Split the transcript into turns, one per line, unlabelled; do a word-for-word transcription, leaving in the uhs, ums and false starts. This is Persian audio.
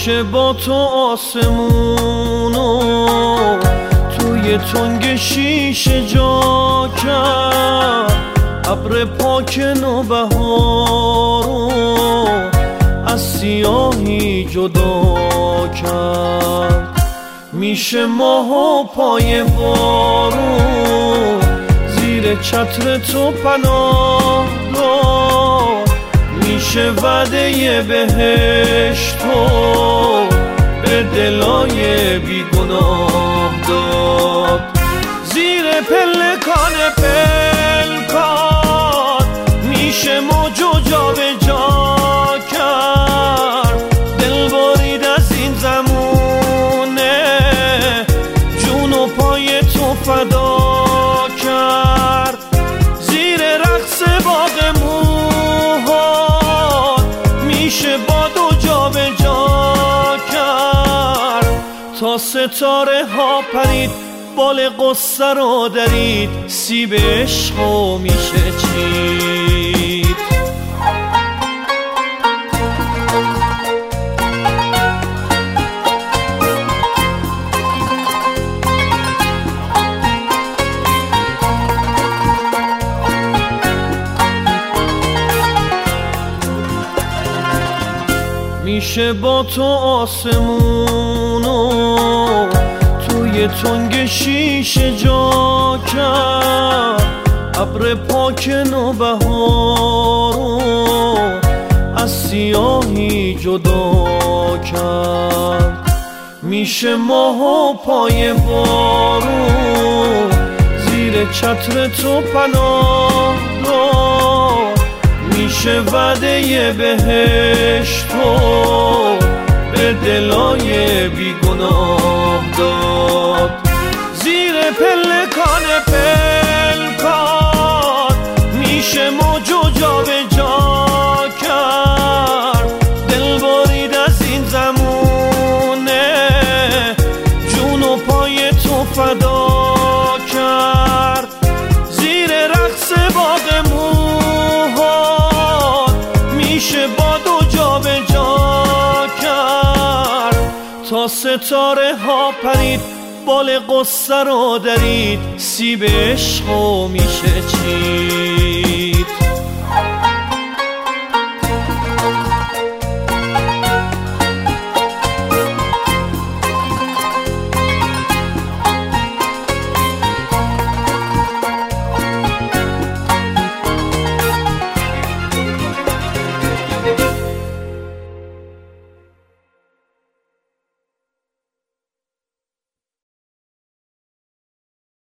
میشه با تو آسمونو توی تنگ شیشه جا کرد، ابر پاک نوبهارو از سیاهی جدا کرد. میشه ماه و پای بارون زیر چتر تو پناه داد، میشه وعده بهشتو به دلای بیگناه داد. زیر پلکان پلکان میشه موج و جا به جا کرد، دل برید از این زمونه جون و پای تو فدا کرد. زیر رقص باغ موها میشه باد و جا به جا کرد، تا ستاره ها پرید بال قصه رو درید، سیب عشقو میشه چید. میشه با تو آسمونو توی تنگ شیشه جا کرد، ابر پاک نوبهارو از سیاهی جدا کرد. میشه ماه و پای بارون زیر چتر تو پناه داد، میشه وعده بهشتو به دلای بیگناه داد. زیر پلکان پلکان میشه موج و جا به جا کرد، دل برید از این زمونه جون و پای تو فدا کرد. زیر رقص باغ موها میشه باد و جا به جا کرد، تا ستاره ها پرید بال قصه رو درید، سیب عشقو میشه چید.